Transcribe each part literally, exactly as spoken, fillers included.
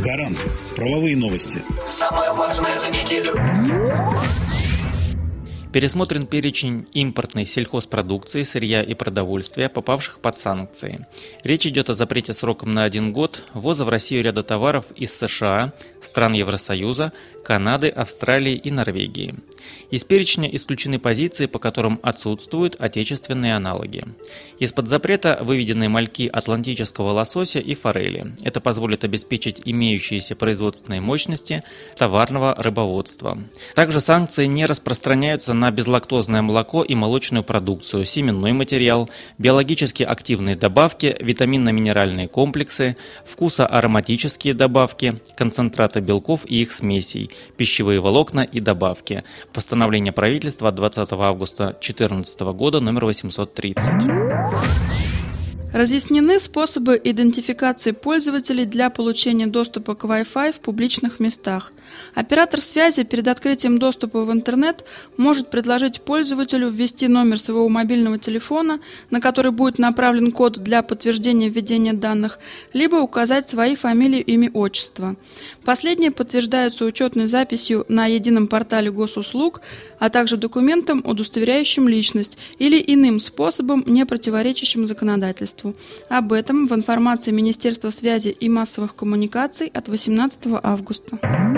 Гарант. Правовые новости. Самое важное за неделю. Пересмотрен перечень импортной сельхозпродукции, сырья и продовольствия, попавших под санкции. Речь идет о запрете сроком на один год ввоза в Россию ряда товаров из США, стран Евросоюза, Канады, Австралии и Норвегии. Из перечня исключены позиции, по которым отсутствуют отечественные аналоги. Из-под запрета выведены мальки атлантического лосося и форели. Это позволит обеспечить имеющиеся производственные мощности товарного рыбоводства. Также санкции не распространяются на безлактозное молоко и молочную продукцию, семенной материал, биологически активные добавки, витаминно-минеральные комплексы, вкусо-ароматические добавки, концентраты белков и их смесей, пищевые волокна и добавки. Постановление правительства от двадцатого августа две тысячи четырнадцатого года номер восемьсот тридцать. Разъяснены способы идентификации пользователей для получения доступа к Wi-Fi в публичных местах. Оператор связи перед открытием доступа в интернет может предложить пользователю ввести номер своего мобильного телефона, на который будет направлен код для подтверждения введения данных, либо указать свои фамилии, имя, отчество. Последние подтверждаются учетной записью на едином портале госуслуг, а также документом, удостоверяющим личность, или иным способом, не противоречащим законодательству. Об этом в информации Министерства связи и массовых коммуникаций от восемнадцатого августа.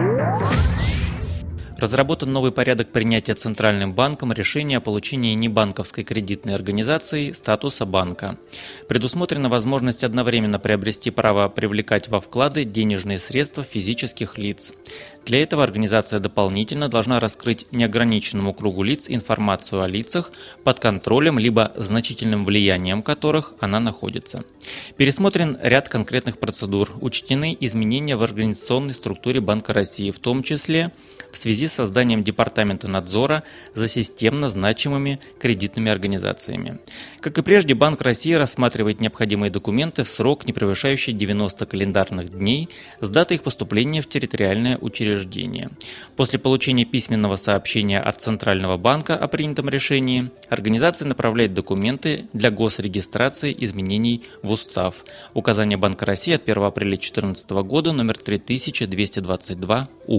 Разработан новый порядок принятия Центральным банком решения о получении небанковской кредитной организации статуса банка. Предусмотрена возможность одновременно приобрести право привлекать во вклады денежные средства физических лиц. Для этого организация дополнительно должна раскрыть неограниченному кругу лиц информацию о лицах, под контролем либо значительным влиянием которых она находится. Пересмотрен ряд конкретных процедур, учтены изменения в организационной структуре Банка России, в том числе в связи с созданием Департамента надзора за системно значимыми кредитными организациями. Как и прежде, Банк России рассматривает необходимые документы в срок, не превышающий девяносто календарных дней с даты их поступления в территориальное учреждение. После получения письменного сообщения от Центрального банка о принятом решении, организация направляет документы для госрегистрации изменений в устав. Указание Банка России от первого апреля две тысячи четырнадцатого года номер три тысячи двести двадцать два У.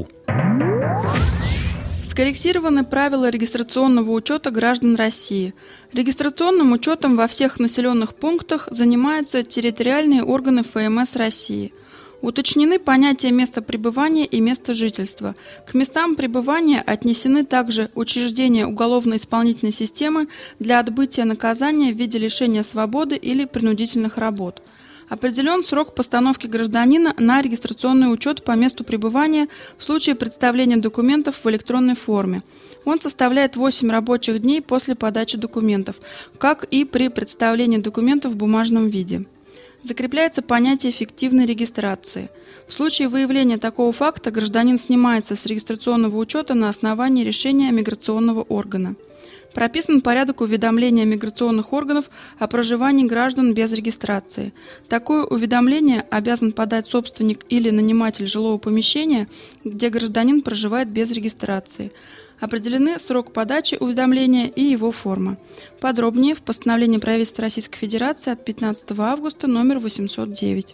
Скорректированы правила регистрационного учета граждан России. Регистрационным учетом во всех населенных пунктах занимаются территориальные органы эф эм эс России. Уточнены понятия места пребывания и места жительства. К местам пребывания отнесены также учреждения уголовно-исполнительной системы для отбытия наказания в виде лишения свободы или принудительных работ. Определен срок постановки гражданина на регистрационный учет по месту пребывания в случае представления документов в электронной форме. Он составляет восемь рабочих дней после подачи документов, как и при представлении документов в бумажном виде. Закрепляется понятие фиктивной регистрации. В случае выявления такого факта гражданин снимается с регистрационного учета на основании решения миграционного органа. Прописан порядок уведомления миграционных органов о проживании граждан без регистрации. Такое уведомление обязан подать собственник или наниматель жилого помещения, где гражданин проживает без регистрации. Определены срок подачи уведомления и его форма. Подробнее в постановлении правительства Российской Федерации от пятнадцатого августа номер восемьсот девять.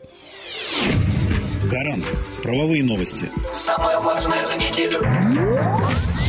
Гарант. Правовые новости. Самое важное за неделю.